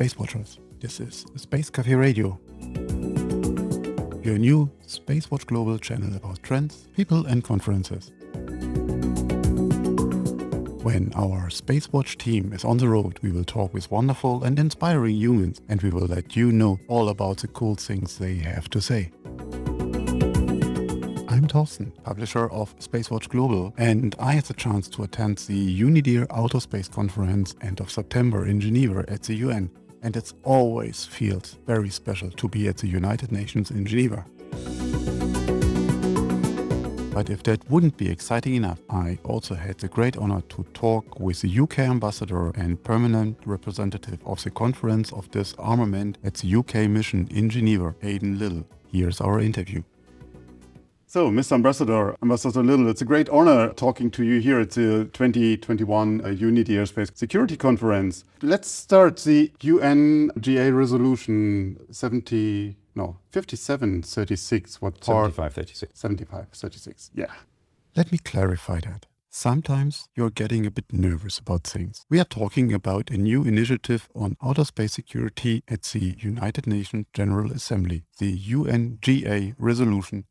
Space Watchers. This is Space Cafe Radio, your new Space Watch Global channel about trends, people and conferences. When our Space Watch team is on the road, we will talk with wonderful and inspiring humans, and we will let you know all about the cool things they have to say. I'm Thorsten, publisher of Space Watch Global, and I had the chance to attend the UNIDIR Outer Space Conference end of September in Geneva at the UN, and it always feels very special to be at the United Nations in Geneva. But if that wouldn't be exciting enough, I also had the great honor to talk with the UK ambassador and permanent representative of the Conference of Disarmament at the UK mission in Geneva, Aidan Little. Here's our interview. So, Mr. Ambassador Little, it's a great honor talking to you here at the 2021 UNIDIR Space Security Conference. Let's start the UNGA resolution 5736. What part? 7536. 7536, yeah. Let me clarify that. Sometimes you're getting a bit nervous about things. We are talking about a new initiative on outer space security at the United Nations General Assembly, the UNGA Resolution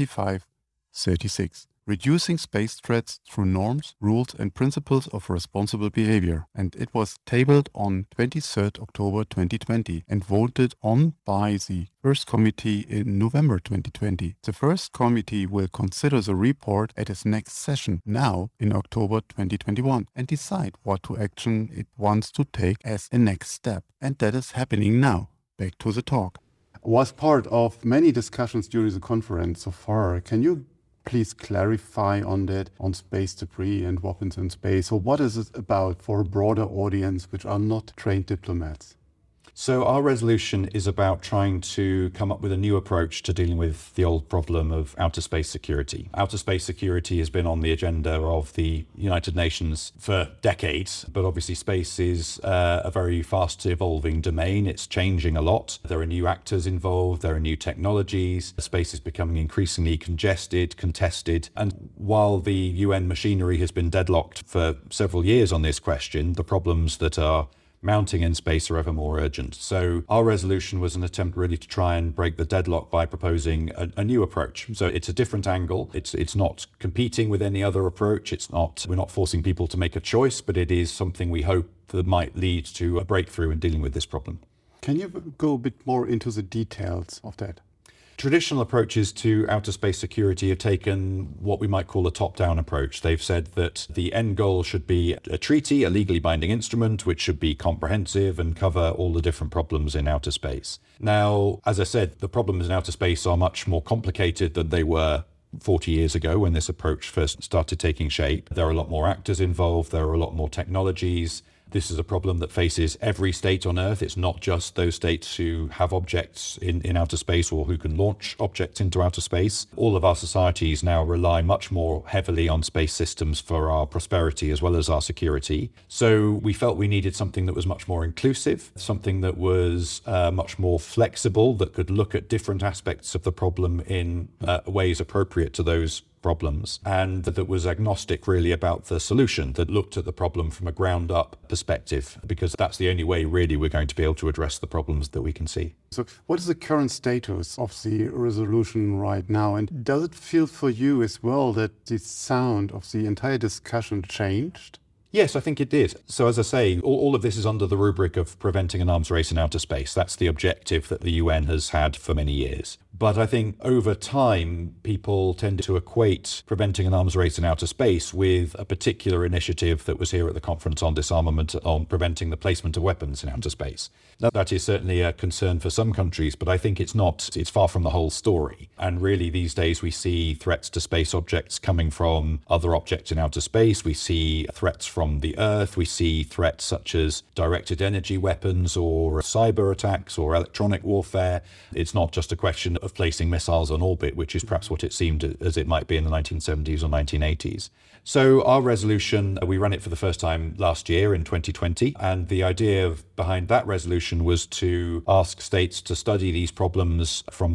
7536, reducing space threats through norms, rules and principles of responsible behavior. And it was tabled on 23rd October 2020 and voted on by the First Committee in November 2020. The First Committee will consider the report at its next session now in October 2021 and decide what action it wants to take as a next step. And that is happening now. Back to the talk. Was part of many discussions during the conference so far. Can you please clarify on that, on space debris and weapons in space? So what is it about for a broader audience which are not trained diplomats? So our resolution is about trying to come up with a new approach to dealing with the old problem of outer space security. Outer space security has been on the agenda of the United Nations for decades, but obviously space is a very fast evolving domain. It's changing a lot. There are new actors involved, there are new technologies. Space is becoming increasingly congested, contested. And while the UN machinery has been deadlocked for several years on this question, the problems that are mounting in space are ever more urgent. So our resolution was an attempt really to try and break the deadlock by proposing a new approach. So it's a different angle. It's not competing with any other approach. We're not forcing people to make a choice, but it is something we hope that might lead to a breakthrough in dealing with this problem. Can you go a bit more into the details of that? Traditional approaches to outer space security have taken what we might call a top-down approach. They've said that the end goal should be a treaty, a legally binding instrument, which should be comprehensive and cover all the different problems in outer space. Now, as I said, the problems in outer space are much more complicated than they were 40 years ago when this approach first started taking shape. There are a lot more actors involved. There are a lot more technologies. This is a problem that faces every state on Earth. It's not just those states who have objects in outer space or who can launch objects into outer space. All of our societies now rely much more heavily on space systems for our prosperity as well as our security. So we felt we needed something that was much more inclusive, something that was much more flexible, that could look at different aspects of the problem in ways appropriate to those problems, and that was agnostic really about the solution, that looked at the problem from a ground up perspective, because that's the only way really we're going to be able to address the problems that we can see. So what is the current status of the resolution right now? And does it feel for you as well that the sound of the entire discussion changed? Yes, I think it did. So as I say, all of this is under the rubric of preventing an arms race in outer space. That's the objective that the UN has had for many years. But I think over time, people tend to equate preventing an arms race in outer space with a particular initiative that was here at the Conference on Disarmament on preventing the placement of weapons in outer space. Now, that is certainly a concern for some countries, but I think it's far from the whole story. And really, these days, we see threats to space objects coming from other objects in outer space. We see threats from the Earth. We see threats such as directed energy weapons or cyber attacks or electronic warfare. It's not just a question of placing missiles on orbit, which is perhaps what it seemed as it might be in the 1970s or 1980s. So our resolution, we ran it for the first time last year in 2020, and the idea behind that resolution was to ask states to study these problems from this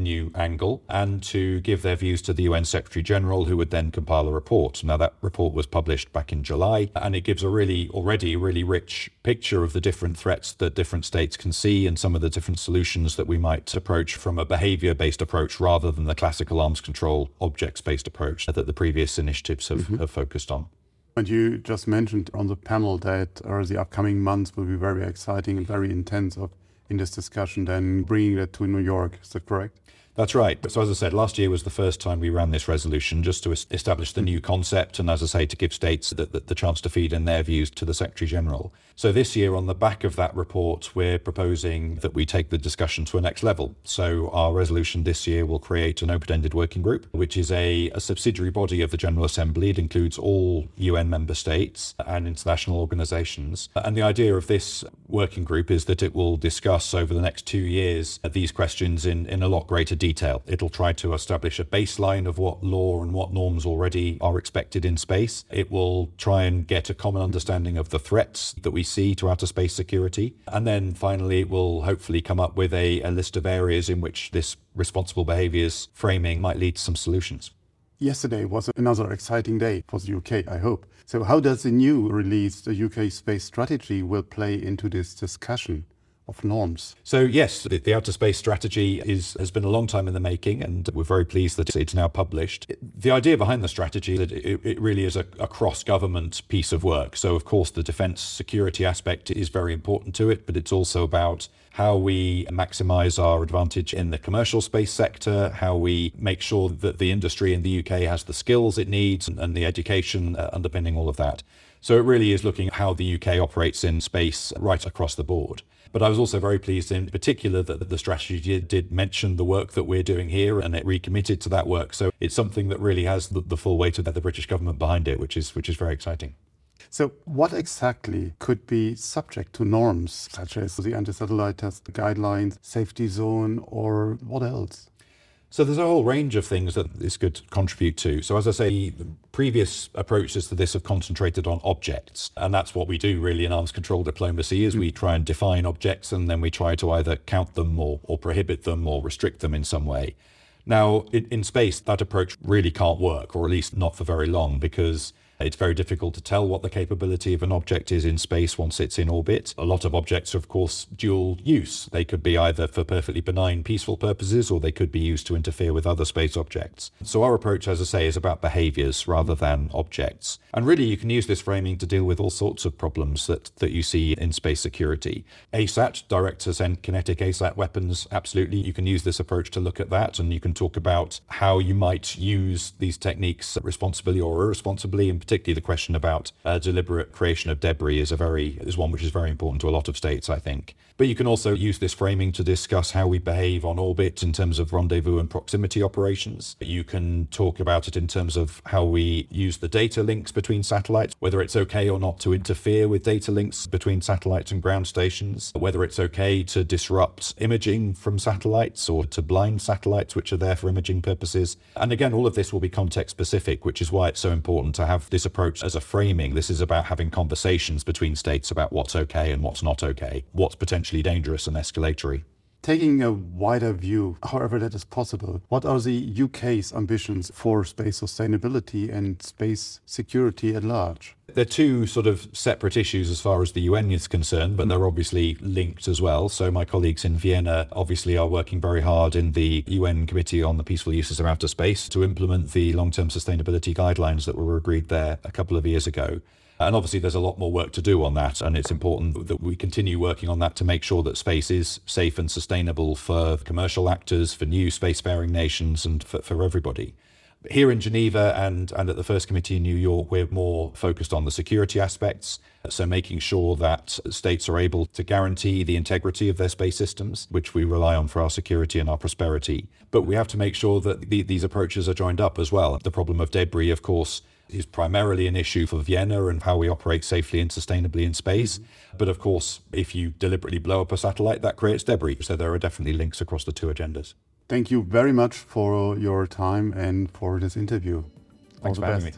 new angle and to give their views to the UN Secretary General, who would then compile a report. Now, that report was published back in July, and it gives already a really rich picture of the different threats that different states can see and some of the different solutions that we might approach from a behavior-based approach rather than the classical arms control objects-based approach that the previous initiatives have focused on. And you just mentioned on the panel that the upcoming months will be very exciting and very intense in this discussion, then bringing that to New York. Is that correct? That's right. So as I said, last year was the first time we ran this resolution just to establish the new concept and, as I say, to give states the chance to feed in their views to the Secretary General. So this year, on the back of that report, we're proposing that we take the discussion to a next level. So our resolution this year will create an open-ended working group, which is a subsidiary body of the General Assembly. It includes all UN member states and international organizations. And the idea of this working group is that it will discuss over the next 2 years these questions in a lot greater detail. It'll try to establish a baseline of what law and what norms already are expected in space. It will try and get a common understanding of the threats that we see to outer space security. And then finally, it will hopefully come up with a list of areas in which this responsible behaviours framing might lead to some solutions. Yesterday was another exciting day for the UK, I hope. So how does the new release, the UK space strategy, will play into this discussion of norms? So yes, the outer space strategy has been a long time in the making, and we're very pleased that it's now published. The idea behind the strategy is that it really is a cross-government piece of work. So of course the defence security aspect is very important to it, but it's also about how we maximize our advantage in the commercial space sector, how we make sure that the industry in the UK has the skills it needs and the education underpinning all of that. So it really is looking at how the UK operates in space right across the board. But I was also very pleased in particular that the strategy did mention the work that we're doing here, and it recommitted to that work. So it's something that really has the full weight of the British government behind it, which is very exciting. So what exactly could be subject to norms, such as the anti-satellite test guidelines, safety zone, or what else? So there's a whole range of things that this could contribute to. So as I say, the previous approaches to this have concentrated on objects. And that's what we do really in arms control diplomacy, is we try and define objects and then we try to either count them or prohibit them or restrict them in some way. Now, in space, that approach really can't work, or at least not for very long, because it's very difficult to tell what the capability of an object is in space once it's in orbit. A lot of objects are, of course, dual use. They could be either for perfectly benign, peaceful purposes, or they could be used to interfere with other space objects. So our approach, as I say, is about behaviors rather than objects. And really, you can use this framing to deal with all sorts of problems that you see in space security. ASAT, direct to send kinetic ASAT weapons, absolutely. You can use this approach to look at that, and you can talk about how you might use these techniques responsibly or irresponsibly, in particularly the question about deliberate creation of debris is one which is very important to a lot of states, I think. But you can also use this framing to discuss how we behave on orbit in terms of rendezvous and proximity operations. You can talk about it in terms of how we use the data links between satellites, whether it's okay or not to interfere with data links between satellites and ground stations, whether it's okay to disrupt imaging from satellites or to blind satellites which are there for imaging purposes. And again, all of this will be context specific, which is why it's so important to have this approach as a framing. This is about having conversations between states about what's okay and what's not okay, what's potentially dangerous and escalatory. Taking a wider view, however that is possible, what are the UK's ambitions for space sustainability and space security at large? They're two sort of separate issues as far as the UN is concerned, but they're obviously linked as well. So my colleagues in Vienna obviously are working very hard in the UN Committee on the Peaceful Uses of Outer Space to implement the long-term sustainability guidelines that were agreed there a couple of years ago. And obviously there's a lot more work to do on that, and it's important that we continue working on that to make sure that space is safe and sustainable for commercial actors, for new spacefaring nations, and for everybody. Here in Geneva and at the First Committee in New York, we're more focused on the security aspects, so making sure that states are able to guarantee the integrity of their space systems, which we rely on for our security and our prosperity. But we have to make sure that these approaches are joined up as well. The problem of debris, of course, is primarily an issue for Vienna and how we operate safely and sustainably in space. But of course, if you deliberately blow up a satellite, that creates debris. So there are definitely links across the two agendas. Thank you very much for your time and for this interview. Thanks for having me.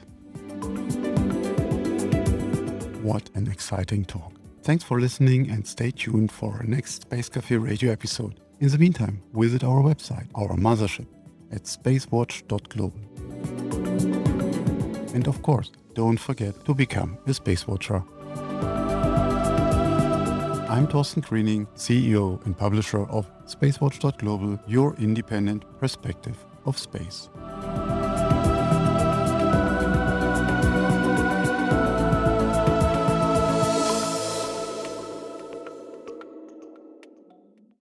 What an exciting talk. Thanks for listening and stay tuned for our next Space Café radio episode. In the meantime, visit our website, our mothership, at spacewatch.global. And of course, don't forget to become a Space Watcher. I'm Thorsten Griening, CEO and publisher of spacewatch.global, your independent perspective of space.